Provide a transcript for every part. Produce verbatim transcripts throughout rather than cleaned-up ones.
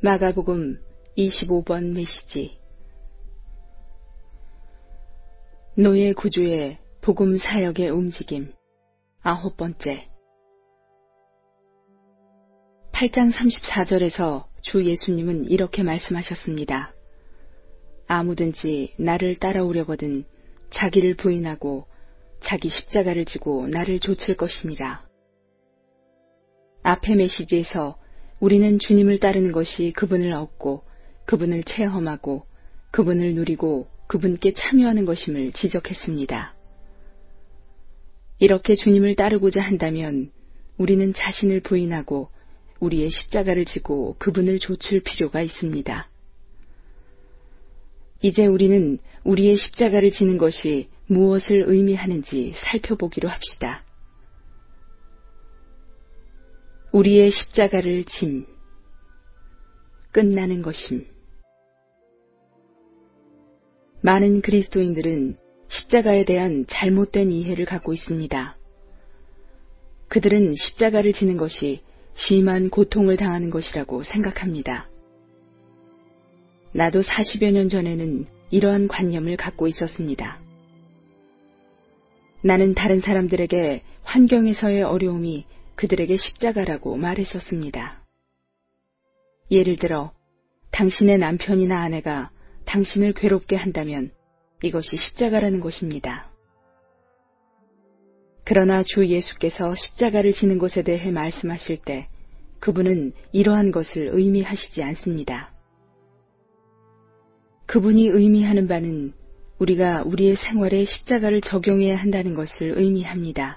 마가복음 이십오 번 메시지. 노예 구조의 복음 사역의 움직임. 아홉 번째. 팔 장 삼십사 절에서 주 예수님은 이렇게 말씀하셨습니다. 아무든지 나를 따라오려거든 자기를 부인하고 자기 십자가를 지고 나를 좇을 것이니라. 앞의 메시지에서 우리는 주님을 따르는 것이 그분을 얻고 그분을 체험하고 그분을 누리고 그분께 참여하는 것임을 지적했습니다. 이렇게 주님을 따르고자 한다면 우리는 자신을 부인하고 우리의 십자가를 지고 그분을 좇을 필요가 있습니다. 이제 우리는 우리의 십자가를 지는 것이 무엇을 의미하는지 살펴보기로 합시다. 우리의 십자가를 짐, 끝나는 것임. 많은 그리스도인들은 십자가에 대한 잘못된 이해를 갖고 있습니다. 그들은 십자가를 지는 것이 심한 고통을 당하는 것이라고 생각합니다. 나도 사십여 년 전에는 이러한 관념을 갖고 있었습니다. 나는 다른 사람들에게 환경에서의 어려움이 그들에게 십자가라고 말했었습니다. 예를 들어 당신의 남편이나 아내가 당신을 괴롭게 한다면 이것이 십자가라는 것입니다. 그러나 주 예수께서 십자가를 지는 것에 대해 말씀하실 때 그분은 이러한 것을 의미하시지 않습니다. 그분이 의미하는 바는 우리가 우리의 생활에 십자가를 적용해야 한다는 것을 의미합니다.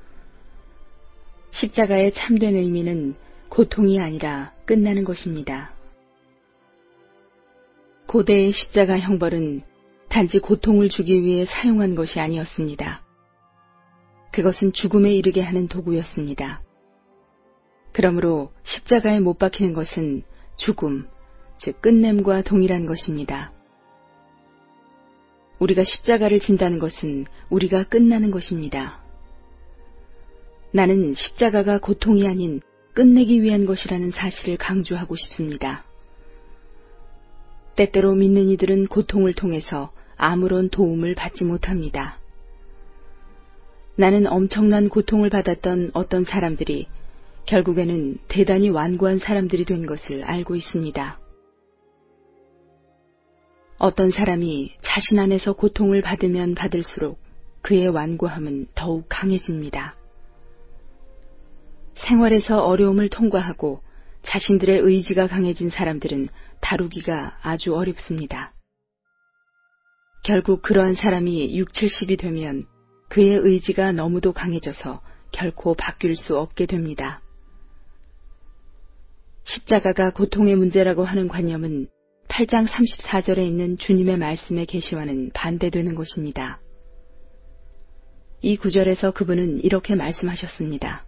십자가의 참된 의미는 고통이 아니라 끝나는 것입니다. 고대의 십자가 형벌은 단지 고통을 주기 위해 사용한 것이 아니었습니다. 그것은 죽음에 이르게 하는 도구였습니다. 그러므로 십자가에 못 박히는 것은 죽음, 즉 끝냄과 동일한 것입니다. 우리가 십자가를 진다는 것은 우리가 끝나는 것입니다. 나는 십자가가 고통이 아닌 끝내기 위한 것이라는 사실을 강조하고 싶습니다. 때때로 믿는 이들은 고통을 통해서 아무런 도움을 받지 못합니다. 나는 엄청난 고통을 받았던 어떤 사람들이 결국에는 대단히 완고한 사람들이 된 것을 알고 있습니다. 어떤 사람이 자신 안에서 고통을 받으면 받을수록 그의 완고함은 더욱 강해집니다. 생활에서 어려움을 통과하고 자신들의 의지가 강해진 사람들은 다루기가 아주 어렵습니다. 결국 그러한 사람이 육십, 칠십이 되면 그의 의지가 너무도 강해져서 결코 바뀔 수 없게 됩니다. 십자가가 고통의 문제라고 하는 관념은 팔 장 삼십사 절에 있는 주님의 말씀의 계시와는 반대되는 것입니다. 이 구절에서 그분은 이렇게 말씀하셨습니다.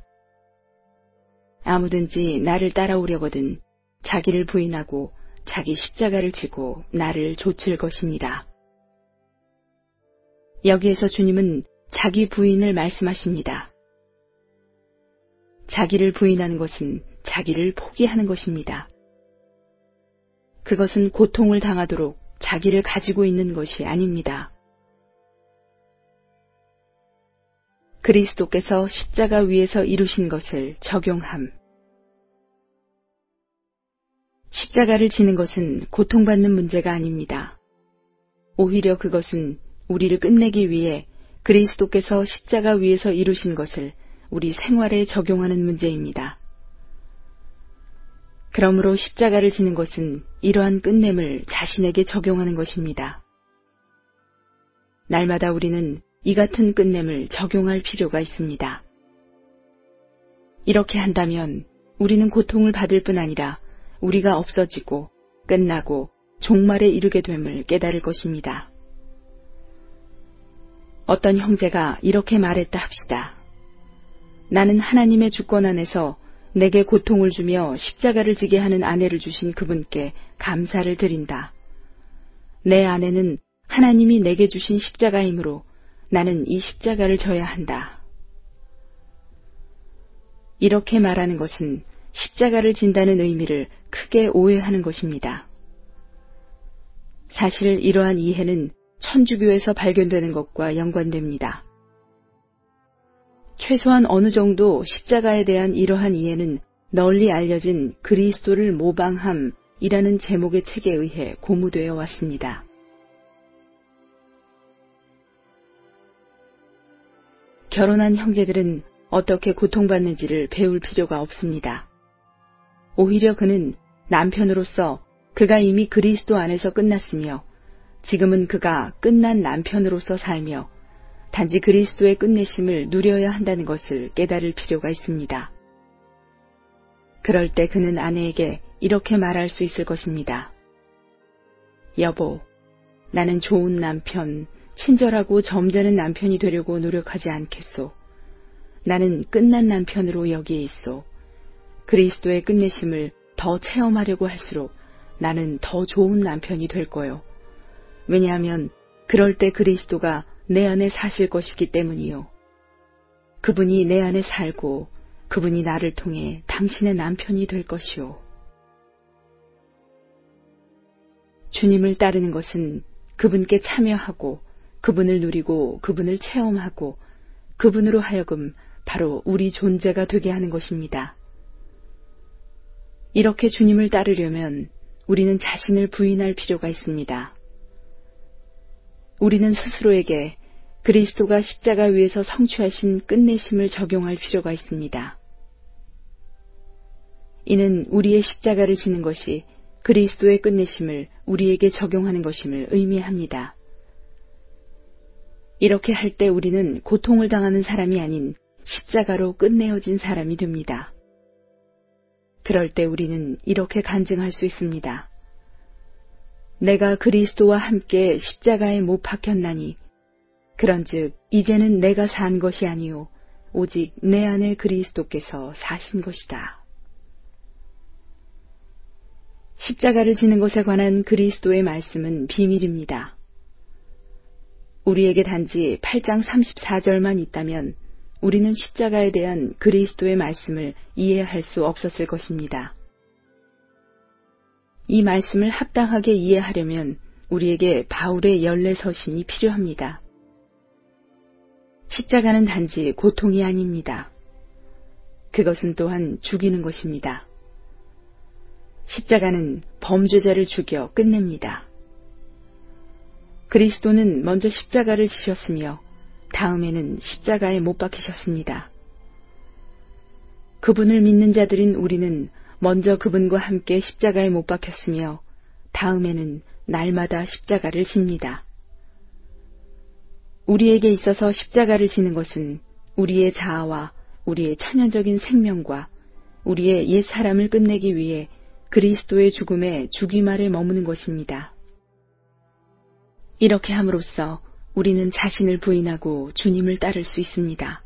아무든지 나를 따라오려거든 자기를 부인하고 자기 십자가를 지고 나를 좇을 것이니라. 여기에서 주님은 자기 부인을 말씀하십니다. 자기를 부인하는 것은 자기를 포기하는 것입니다. 그것은 고통을 당하도록 자기를 가지고 있는 것이 아닙니다. 그리스도께서 십자가 위에서 이루신 것을 적용함. 십자가를 지는 것은 고통받는 문제가 아닙니다. 오히려 그것은 우리를 끝내기 위해 그리스도께서 십자가 위에서 이루신 것을 우리 생활에 적용하는 문제입니다. 그러므로 십자가를 지는 것은 이러한 끝냄을 자신에게 적용하는 것입니다. 날마다 우리는 이 같은 끝냄을 적용할 필요가 있습니다. 이렇게 한다면 우리는 고통을 받을 뿐 아니라 우리가 없어지고 끝나고 종말에 이르게 됨을 깨달을 것입니다. 어떤 형제가 이렇게 말했다 합시다. 나는 하나님의 주권 안에서 내게 고통을 주며 십자가를 지게 하는 아내를 주신 그분께 감사를 드린다. 내 아내는 하나님이 내게 주신 십자가이므로 나는 이 십자가를 져야 한다. 이렇게 말하는 것은 십자가를 진다는 의미를 크게 오해하는 것입니다. 사실 이러한 이해는 천주교에서 발견되는 것과 연관됩니다. 최소한 어느 정도 십자가에 대한 이러한 이해는 널리 알려진 그리스도를 모방함이라는 제목의 책에 의해 고무되어 왔습니다. 결혼한 형제들은 어떻게 고통받는지를 배울 필요가 없습니다. 오히려 그는 남편으로서 그가 이미 그리스도 안에서 끝났으며 지금은 그가 끝난 남편으로서 살며 단지 그리스도의 끝내심을 누려야 한다는 것을 깨달을 필요가 있습니다. 그럴 때 그는 아내에게 이렇게 말할 수 있을 것입니다. 여보, 나는 좋은 남편, 친절하고 점잖은 남편이 되려고 노력하지 않겠소. 나는 끝난 남편으로 여기에 있소. 그리스도의 끝내심을 더 체험하려고 할수록 나는 더 좋은 남편이 될 거요. 왜냐하면 그럴 때 그리스도가 내 안에 사실 것이기 때문이요. 그분이 내 안에 살고 그분이 나를 통해 당신의 남편이 될 것이요. 주님을 따르는 것은 그분께 참여하고 그분을 누리고 그분을 체험하고 그분으로 하여금 바로 우리 존재가 되게 하는 것입니다. 이렇게 주님을 따르려면 우리는 자신을 부인할 필요가 있습니다. 우리는 스스로에게 그리스도가 십자가 위에서 성취하신 끝내심을 적용할 필요가 있습니다. 이는 우리의 십자가를 지는 것이 그리스도의 끝내심을 우리에게 적용하는 것임을 의미합니다. 이렇게 할 때 우리는 고통을 당하는 사람이 아닌 십자가로 끝내어진 사람이 됩니다. 그럴 때 우리는 이렇게 간증할 수 있습니다. 내가 그리스도와 함께 십자가에 못 박혔나니 그런즉 이제는 내가 산 것이 아니요 오직 내 안에 그리스도께서 사신 것이다. 십자가를 지는 것에 관한 그리스도의 말씀은 비밀입니다. 우리에게 단지 팔 장 삼십사 절만 있다면 우리는 십자가에 대한 그리스도의 말씀을 이해할 수 없었을 것입니다. 이 말씀을 합당하게 이해하려면 우리에게 바울의 열례서신이 필요합니다. 십자가는 단지 고통이 아닙니다. 그것은 또한 죽이는 것입니다. 십자가는 범죄자를 죽여 끝냅니다. 그리스도는 먼저 십자가를 지셨으며 다음에는 십자가에 못 박히셨습니다. 그분을 믿는 자들인 우리는 먼저 그분과 함께 십자가에 못 박혔으며 다음에는 날마다 십자가를 집니다. 우리에게 있어서 십자가를 지는 것은 우리의 자아와 우리의 천연적인 생명과 우리의 옛 사람을 끝내기 위해 그리스도의 죽음에 죽임 아래 머무는 것입니다. 이렇게 함으로써 우리는 자신을 부인하고 주님을 따를 수 있습니다.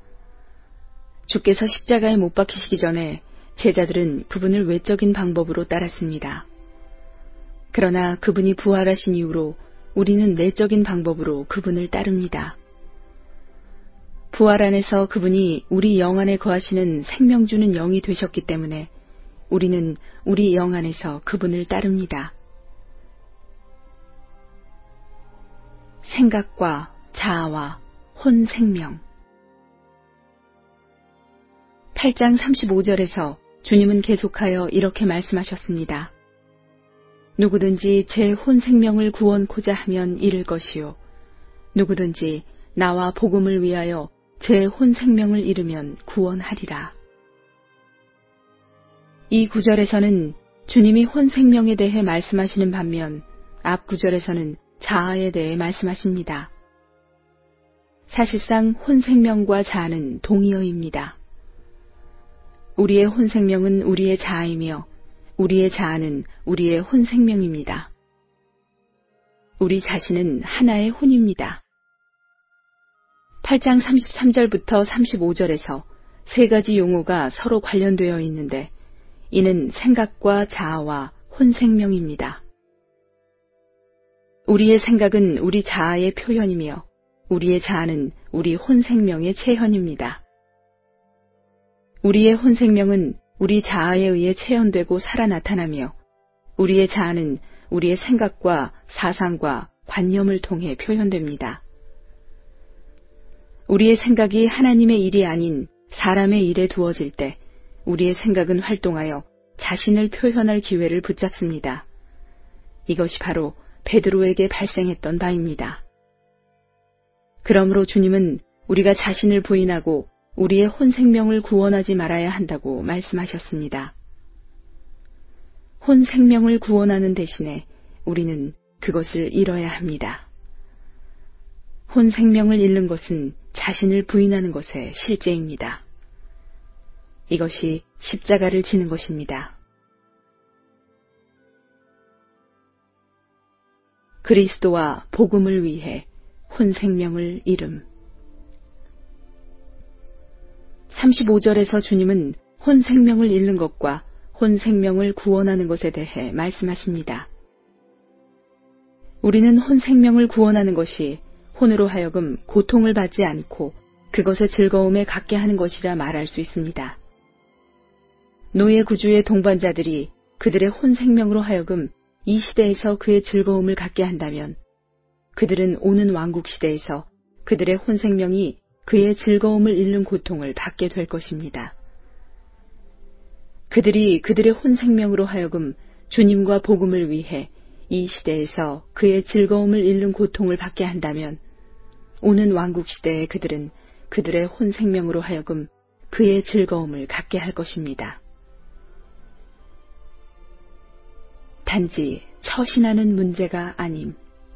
주께서 십자가에 못 박히시기 전에 제자들은 그분을 외적인 방법으로 따랐습니다. 그러나 그분이 부활하신 이후로 우리는 내적인 방법으로 그분을 따릅니다. 부활 안에서 그분이 우리 영 안에 거하시는 생명 주는 영이 되셨기 때문에 우리는 우리 영 안에서 그분을 따릅니다. 생각과 자아와 혼 생명. 팔 장 삼십오 절에서 주님은 계속하여 이렇게 말씀하셨습니다. 누구든지 제 혼 생명을 구원코자 하면 잃을 것이요. 누구든지 나와 복음을 위하여 제 혼 생명을 잃으면 구원하리라. 이 구절에서는 주님이 혼 생명에 대해 말씀하시는 반면 앞 구절에서는 자아에 대해 말씀하십니다. 사실상 혼 생명과 자아는 동의어입니다. 우리의 혼 생명은 우리의 자아이며 우리의 자아는 우리의 혼 생명입니다. 우리 자신은 하나의 혼입니다. 팔 장 삼십삼 절부터 삼십오 절에서 세 가지 용어가 서로 관련되어 있는데 이는 생각과 자아와 혼 생명입니다. 우리의 생각은 우리 자아의 표현이며 우리의 자아는 우리 혼 생명의 체현입니다. 우리의 혼 생명은 우리 자아에 의해 체현되고 살아 나타나며 우리의 자아는 우리의 생각과 사상과 관념을 통해 표현됩니다. 우리의 생각이 하나님의 일이 아닌 사람의 일에 두어질 때 우리의 생각은 활동하여 자신을 표현할 기회를 붙잡습니다. 이것이 바로 베드로에게 발생했던 바입니다. 그러므로 주님은 우리가 자신을 부인하고 우리의 혼 생명을 구원하지 말아야 한다고 말씀하셨습니다. 혼 생명을 구원하는 대신에 우리는 그것을 잃어야 합니다. 혼 생명을 잃는 것은 자신을 부인하는 것의 실제입니다. 이것이 십자가를 지는 것입니다. 그리스도와 복음을 위해 혼 생명을 잃음. 삼십오 절에서 주님은 혼 생명을 잃는 것과 혼 생명을 구원하는 것에 대해 말씀하십니다. 우리는 혼 생명을 구원하는 것이 혼으로 하여금 고통을 받지 않고 그것의 즐거움에 갖게 하는 것이라 말할 수 있습니다. 노예 구주의 동반자들이 그들의 혼 생명으로 하여금 이 시대에서 그의 즐거움을 갖게 한다면 그들은 오는 왕국 시대에서 그들의 혼 생명이 그의 즐거움을 잃는 고통을 받게 될 것입니다. 그들이 그들의 혼 생명으로 하여금 주님과 복음을 위해 이 시대에서 그의 즐거움을 잃는 고통을 받게 한다면 오는 왕국 시대에 그들은 그들의 혼 생명으로 하여금 그의 즐거움을 갖게 할 것입니다. 단지 처신하는 문제가 아님.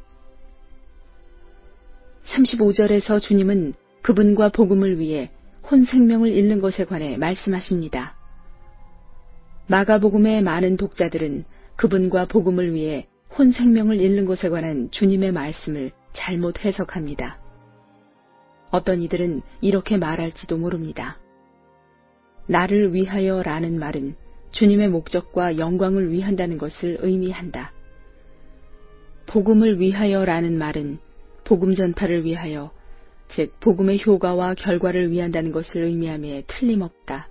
삼십오 절에서 주님은 그분과 복음을 위해 혼 생명을 잃는 것에 관해 말씀하십니다. 마가복음의 많은 독자들은 그분과 복음을 위해 혼 생명을 잃는 것에 관한 주님의 말씀을 잘못 해석합니다. 어떤 이들은 이렇게 말할지도 모릅니다. 나를 위하여 라는 말은 주님의 목적과 영광을 위한다는 것을 의미한다. 복음을 위하여 라는 말은 복음 전파를 위하여, 즉 복음의 효과와 결과를 위한다는 것을 의미함에 틀림없다.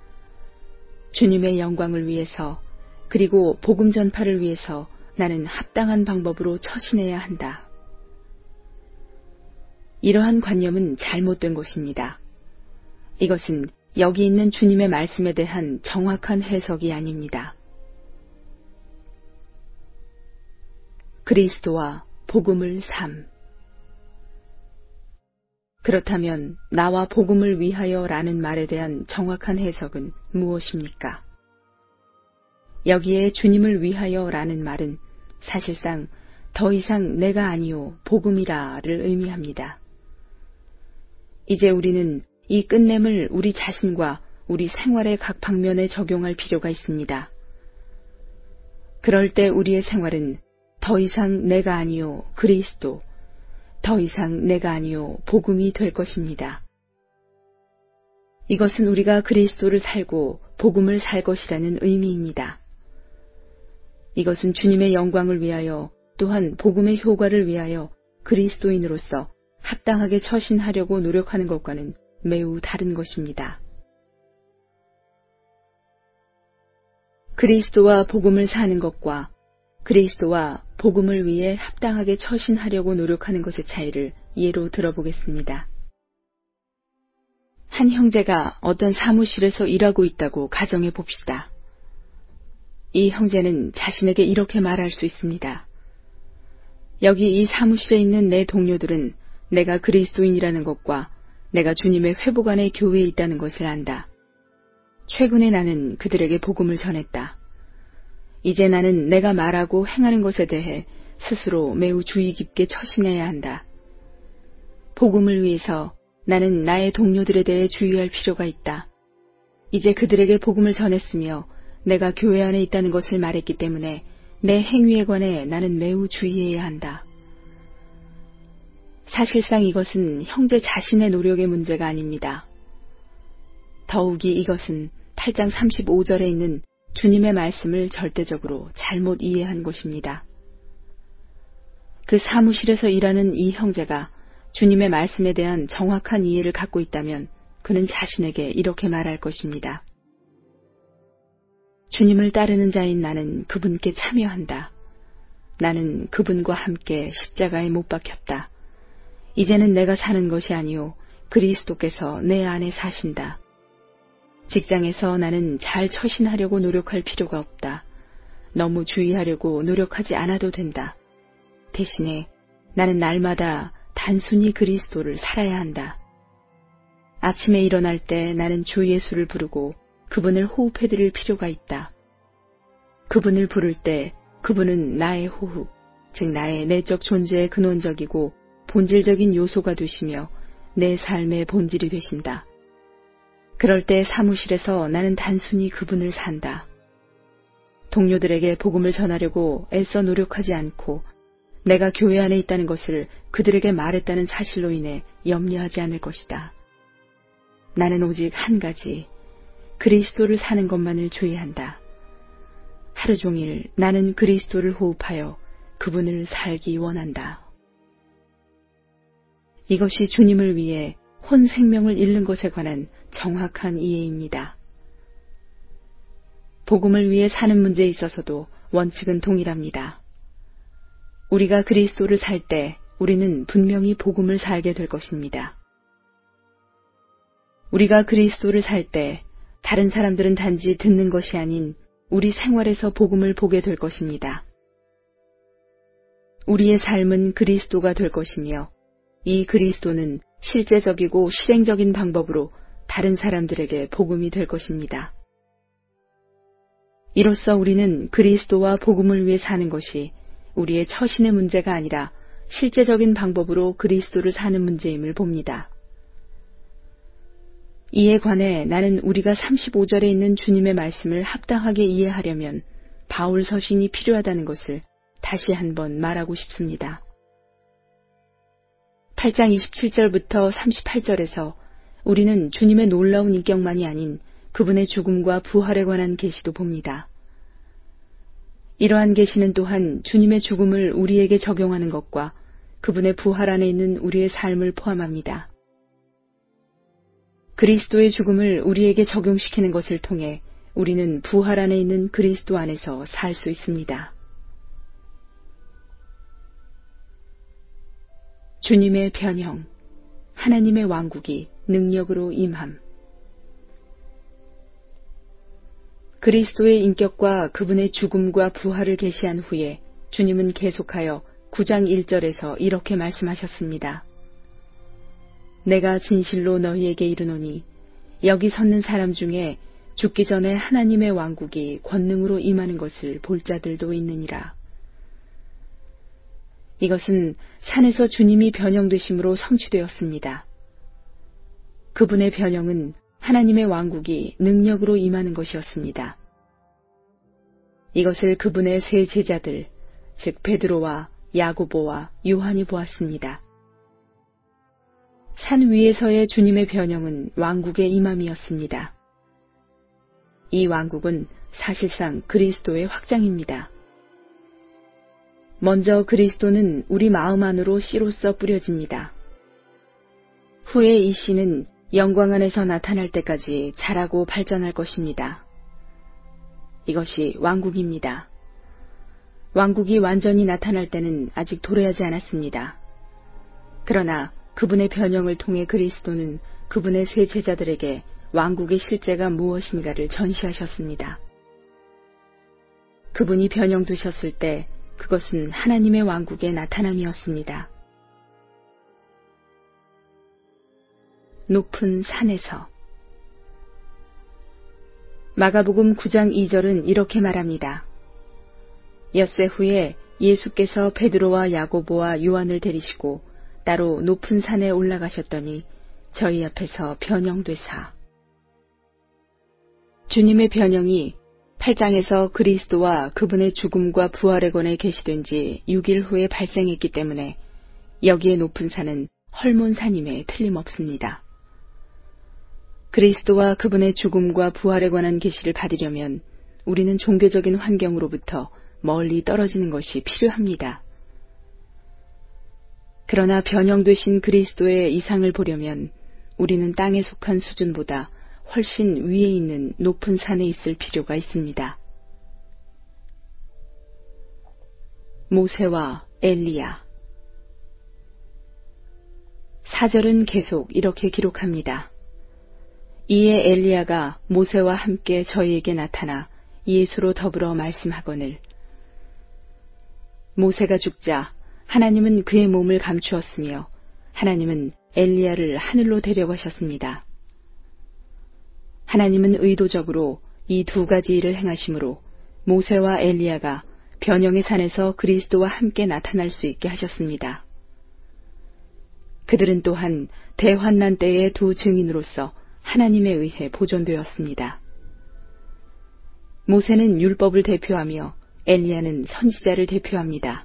주님의 영광을 위해서 그리고 복음 전파를 위해서 나는 합당한 방법으로 처신해야 한다. 이러한 관념은 잘못된 것입니다. 이것은 여기 있는 주님의 말씀에 대한 정확한 해석이 아닙니다. 그리스도와 복음을 삶. 그렇다면 나와 복음을 위하여 라는 말에 대한 정확한 해석은 무엇입니까? 여기에 주님을 위하여 라는 말은 사실상 더 이상 내가 아니요 복음이라를 의미합니다. 이제 우리는 이 끝냄을 우리 자신과 우리 생활의 각 방면에 적용할 필요가 있습니다. 그럴 때 우리의 생활은 더 이상 내가 아니요 그리스도, 더 이상 내가 아니요 복음이 될 것입니다. 이것은 우리가 그리스도를 살고 복음을 살 것이라는 의미입니다. 이것은 주님의 영광을 위하여 또한 복음의 효과를 위하여 그리스도인으로서 합당하게 처신하려고 노력하는 것과는 매우 다른 것입니다. 그리스도와 복음을 사는 것과 그리스도와 복음을 위해 합당하게 처신하려고 노력하는 것의 차이를 예로 들어보겠습니다. 한 형제가 어떤 사무실에서 일하고 있다고 가정해 봅시다. 이 형제는 자신에게 이렇게 말할 수 있습니다. 여기 이 사무실에 있는 내 동료들은 내가 그리스도인이라는 것과 내가 주님의 회복 안에 교회에 있다는 것을 안다. 최근에 나는 그들에게 복음을 전했다. 이제 나는 내가 말하고 행하는 것에 대해 스스로 매우 주의 깊게 처신해야 한다. 복음을 위해서 나는 나의 동료들에 대해 주의할 필요가 있다. 이제 그들에게 복음을 전했으며 내가 교회 안에 있다는 것을 말했기 때문에 내 행위에 관해 나는 매우 주의해야 한다. 사실상 이것은 형제 자신의 노력의 문제가 아닙니다. 더욱이 이것은 팔 장 삼십오 절에 있는 주님의 말씀을 절대적으로 잘못 이해한 것입니다. 그 사무실에서 일하는 이 형제가 주님의 말씀에 대한 정확한 이해를 갖고 있다면 그는 자신에게 이렇게 말할 것입니다. 주님을 따르는 자인 나는 그분께 참여한다. 나는 그분과 함께 십자가에 못 박혔다. 이제는 내가 사는 것이 아니요 그리스도께서 내 안에 사신다. 직장에서 나는 잘 처신하려고 노력할 필요가 없다. 너무 주의하려고 노력하지 않아도 된다. 대신에 나는 날마다 단순히 그리스도를 살아야 한다. 아침에 일어날 때 나는 주 예수를 부르고 그분을 호흡해드릴 필요가 있다. 그분을 부를 때 그분은 나의 호흡, 즉 나의 내적 존재의 근원적이고 본질적인 요소가 되시며 내 삶의 본질이 되신다. 그럴 때 사무실에서 나는 단순히 그분을 산다. 동료들에게 복음을 전하려고 애써 노력하지 않고 내가 교회 안에 있다는 것을 그들에게 말했다는 사실로 인해 염려하지 않을 것이다. 나는 오직 한 가지, 그리스도를 사는 것만을 주의한다. 하루 종일 나는 그리스도를 호흡하여 그분을 살기 원한다. 이것이 주님을 위해 혼 생명을 잃는 것에 관한 정확한 이해입니다. 복음을 위해 사는 문제에 있어서도 원칙은 동일합니다. 우리가 그리스도를 살 때 우리는 분명히 복음을 살게 될 것입니다. 우리가 그리스도를 살 때 다른 사람들은 단지 듣는 것이 아닌 우리 생활에서 복음을 보게 될 것입니다. 우리의 삶은 그리스도가 될 것이며 이 그리스도는 실제적이고 실행적인 방법으로 다른 사람들에게 복음이 될 것입니다. 이로써 우리는 그리스도와 복음을 위해 사는 것이 우리의 처신의 문제가 아니라 실제적인 방법으로 그리스도를 사는 문제임을 봅니다. 이에 관해 나는 우리가 삼십오 절에 있는 주님의 말씀을 합당하게 이해하려면 바울 서신이 필요하다는 것을 다시 한번 말하고 싶습니다. 팔 장 이십칠 절부터 삼십팔 절에서 우리는 주님의 놀라운 인격만이 아닌 그분의 죽음과 부활에 관한 계시도 봅니다. 이러한 계시는 또한 주님의 죽음을 우리에게 적용하는 것과 그분의 부활 안에 있는 우리의 삶을 포함합니다. 그리스도의 죽음을 우리에게 적용시키는 것을 통해 우리는 부활 안에 있는 그리스도 안에서 살 수 있습니다. 주님의 변형, 하나님의 왕국이 능력으로 임함. 그리스도의 인격과 그분의 죽음과 부활을 계시한 후에 주님은 계속하여 구 장 일 절에서 이렇게 말씀하셨습니다. 내가 진실로 너희에게 이르노니 여기 섰는 사람 중에 죽기 전에 하나님의 왕국이 권능으로 임하는 것을 볼 자들도 있느니라. 이것은 산에서 주님이 변형되심으로 성취되었습니다. 그분의 변형은 하나님의 왕국이 능력으로 임하는 것이었습니다. 이것을 그분의 세 제자들, 즉 베드로와 야고보와 요한이 보았습니다. 산 위에서의 주님의 변형은 왕국의 임함이었습니다. 이 왕국은 사실상 그리스도의 확장입니다. 먼저 그리스도는 우리 마음 안으로 씨로서 뿌려집니다. 후에 이 씨는 영광 안에서 나타날 때까지 자라고 발전할 것입니다. 이것이 왕국입니다. 왕국이 완전히 나타날 때는 아직 도래하지 않았습니다. 그러나 그분의 변형을 통해 그리스도는 그분의 세 제자들에게 왕국의 실제가 무엇인가를 전시하셨습니다. 그분이 변형되셨을 때 그것은 하나님의 왕국의 나타남이었습니다. 높은 산에서. 마가복음 구 장 이 절은 이렇게 말합니다. 엿새 후에 예수께서 베드로와 야고보와 요한을 데리시고 따로 높은 산에 올라가셨더니 저희 앞에서 변형되사. 주님의 변형이 팔 장에서 그리스도와 그분의 죽음과 부활에 관해 계시된 지 육 일 후에 발생했기 때문에 여기에 높은 산은 헐몬산임에 틀림없습니다. 그리스도와 그분의 죽음과 부활에 관한 계시를 받으려면 우리는 종교적인 환경으로부터 멀리 떨어지는 것이 필요합니다. 그러나 변형되신 그리스도의 이상을 보려면 우리는 땅에 속한 수준보다 훨씬 위에 있는 높은 산에 있을 필요가 있습니다. 모세와 엘리야. 사절은 계속 이렇게 기록합니다. 이에 엘리야가 모세와 함께 저희에게 나타나 예수로 더불어 말씀하거늘 모세가 죽자 하나님은 그의 몸을 감추었으며 하나님은 엘리야를 하늘로 데려가셨습니다. 하나님은 의도적으로 이 두 가지 일을 행하심으로 모세와 엘리야가 변형의 산에서 그리스도와 함께 나타날 수 있게 하셨습니다. 그들은 또한 대환난 때의 두 증인으로서 하나님에 의해 보존되었습니다. 모세는 율법을 대표하며 엘리야는 선지자를 대표합니다.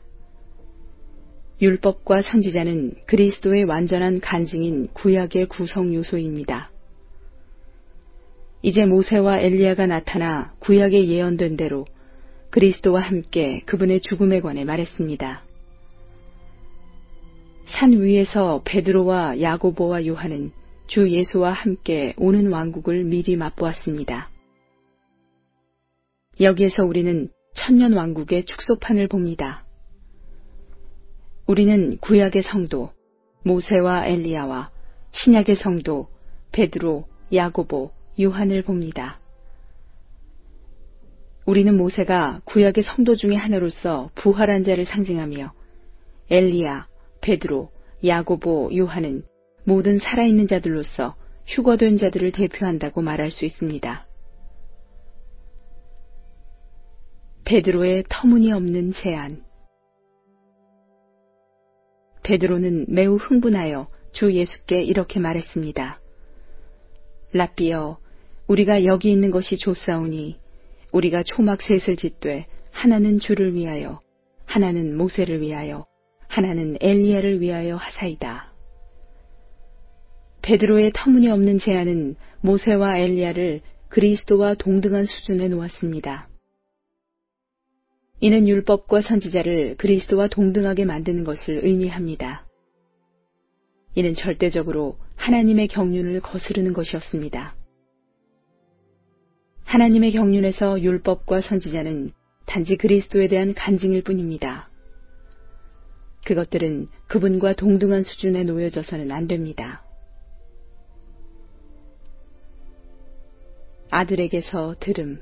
율법과 선지자는 그리스도의 완전한 간증인 구약의 구성 요소입니다. 이제 모세와 엘리야가 나타나 구약에 예언된 대로 그리스도와 함께 그분의 죽음에 관해 말했습니다. 산 위에서 베드로와 야고보와 요한은 주 예수와 함께 오는 왕국을 미리 맛보았습니다. 여기에서 우리는 천년 왕국의 축소판을 봅니다. 우리는 구약의 성도 모세와 엘리야와 신약의 성도 베드로, 야고보, 요한을 봅니다. 우리는 모세가 구약의 성도 중의 하나로서 부활한 자를 상징하며 엘리야, 베드로, 야고보, 요한은 모든 살아있는 자들로서 휴거된 자들을 대표한다고 말할 수 있습니다. 베드로의 터무니없는 제안. 베드로는 매우 흥분하여 주 예수께 이렇게 말했습니다. 랍비여, 우리가 여기 있는 것이 좋사오니 우리가 초막 셋을 짓되 하나는 주를 위하여 하나는 모세를 위하여 하나는 엘리야를 위하여 하사이다. 베드로의 터무니없는 제안은 모세와 엘리야를 그리스도와 동등한 수준에 놓았습니다. 이는 율법과 선지자를 그리스도와 동등하게 만드는 것을 의미합니다. 이는 절대적으로 하나님의 경륜을 거스르는 것이었습니다. 하나님의 경륜에서 율법과 선지자는 단지 그리스도에 대한 간증일 뿐입니다. 그것들은 그분과 동등한 수준에 놓여져서는 안 됩니다. 아들에게서 들음.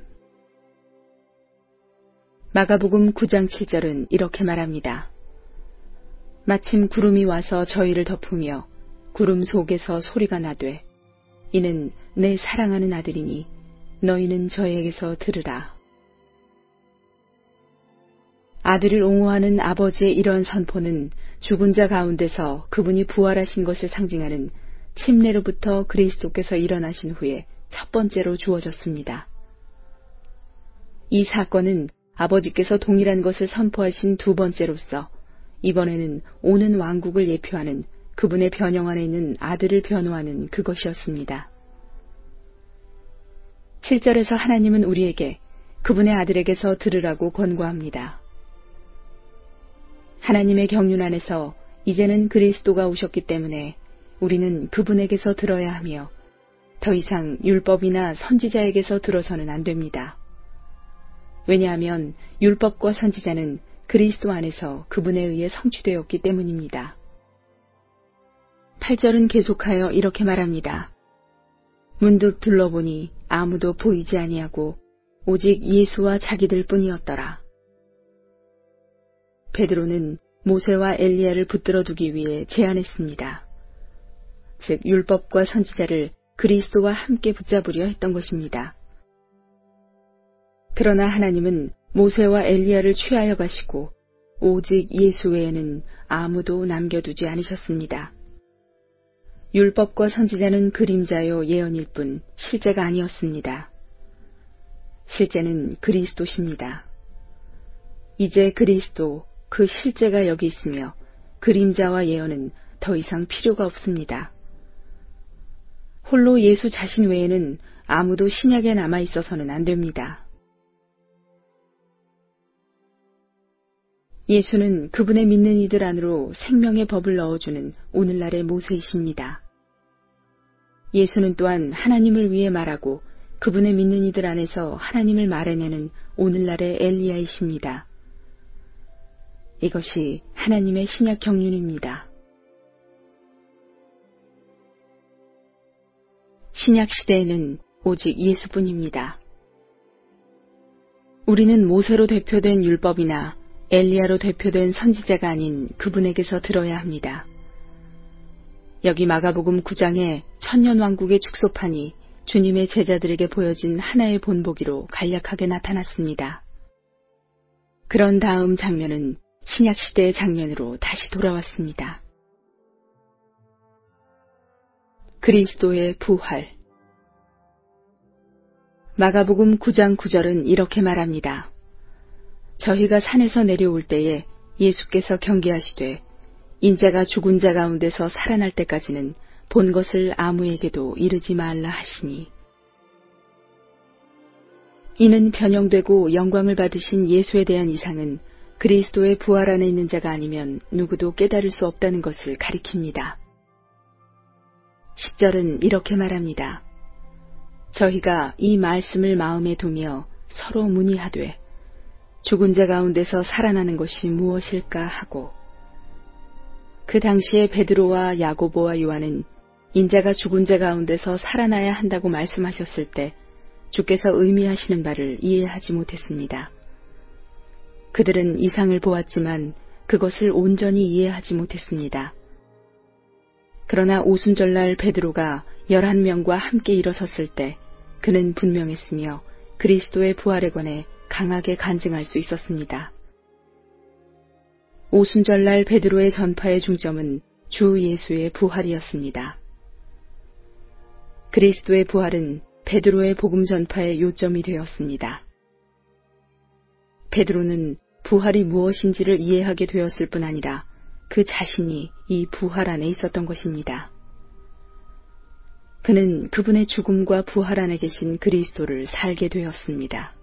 마가복음 구 장 칠 절은 이렇게 말합니다. 마침 구름이 와서 저희를 덮으며 구름 속에서 소리가 나되 이는 내 사랑하는 아들이니 너희는 저에게서 들으라. 아들을 옹호하는 아버지의 이러한 선포는 죽은 자 가운데서 그분이 부활하신 것을 상징하는 침례로부터 그리스도께서 일어나신 후에 첫 번째로 주어졌습니다. 이 사건은 아버지께서 동일한 것을 선포하신 두 번째로서 이번에는 오는 왕국을 예표하는 그분의 변형 안에 있는 아들을 변호하는 그것이었습니다. 칠 절에서 하나님은 우리에게 그분의 아들에게서 들으라고 권고합니다. 하나님의 경륜 안에서 이제는 그리스도가 오셨기 때문에 우리는 그분에게서 들어야 하며 더 이상 율법이나 선지자에게서 들어서는 안 됩니다. 왜냐하면 율법과 선지자는 그리스도 안에서 그분에 의해 성취되었기 때문입니다. 팔 절은 계속하여 이렇게 말합니다. 문득 둘러보니 아무도 보이지 아니하고 오직 예수와 자기들 뿐이었더라. 베드로는 모세와 엘리야를 붙들어 두기 위해 제안했습니다. 즉 율법과 선지자를 그리스도와 함께 붙잡으려 했던 것입니다. 그러나 하나님은 모세와 엘리야를 취하여 가시고 오직 예수 외에는 아무도 남겨두지 않으셨습니다. 율법과 선지자는 그림자요 예언일 뿐 실제가 아니었습니다. 실제는 그리스도십니다. 이제 그리스도 그 실제가 여기 있으며 그림자와 예언은 더 이상 필요가 없습니다. 홀로 예수 자신 외에는 아무도 신약에 남아 있어서는 안 됩니다. 예수는 그분의 믿는 이들 안으로 생명의 법을 넣어주는 오늘날의 모세이십니다. 예수는 또한 하나님을 위해 말하고 그분의 믿는 이들 안에서 하나님을 말해내는 오늘날의 엘리야이십니다. 이것이 하나님의 신약 경륜입니다. 신약 시대에는 오직 예수뿐입니다. 우리는 모세로 대표된 율법이나 엘리야로 대표된 선지자가 아닌 그분에게서 들어야 합니다. 여기 마가복음 구 장에 천년왕국의 축소판이 주님의 제자들에게 보여진 하나의 본보기로 간략하게 나타났습니다. 그런 다음 장면은 신약시대의 장면으로 다시 돌아왔습니다. 그리스도의 부활. 마가복음 구 장 구 절은 이렇게 말합니다. 저희가 산에서 내려올 때에 예수께서 경계하시되 인자가 죽은 자 가운데서 살아날 때까지는 본 것을 아무에게도 이르지 말라 하시니. 이는 변형되고 영광을 받으신 예수에 대한 이상은 그리스도의 부활 안에 있는 자가 아니면 누구도 깨달을 수 없다는 것을 가리킵니다. 십 절은 이렇게 말합니다. 저희가 이 말씀을 마음에 두며 서로 문의하되 죽은 자 가운데서 살아나는 것이 무엇일까 하고. 그 당시에 베드로와 야고보와 요한은 인자가 죽은 자 가운데서 살아나야 한다고 말씀하셨을 때 주께서 의미하시는 바를 이해하지 못했습니다. 그들은 이상을 보았지만 그것을 온전히 이해하지 못했습니다. 그러나 오순절날 베드로가 열한 명과 함께 일어섰을 때 그는 분명했으며 그리스도의 부활에 관해 강하게 간증할 수 있었습니다. 오순절날 베드로의 전파의 중점은 주 예수의 부활이었습니다. 그리스도의 부활은 베드로의 복음 전파의 요점이 되었습니다. 베드로는 부활이 무엇인지를 이해하게 되었을 뿐 아니라 그 자신이 이 부활 안에 있었던 것입니다. 그는 그분의 죽음과 부활 안에 계신 그리스도를 살게 되었습니다.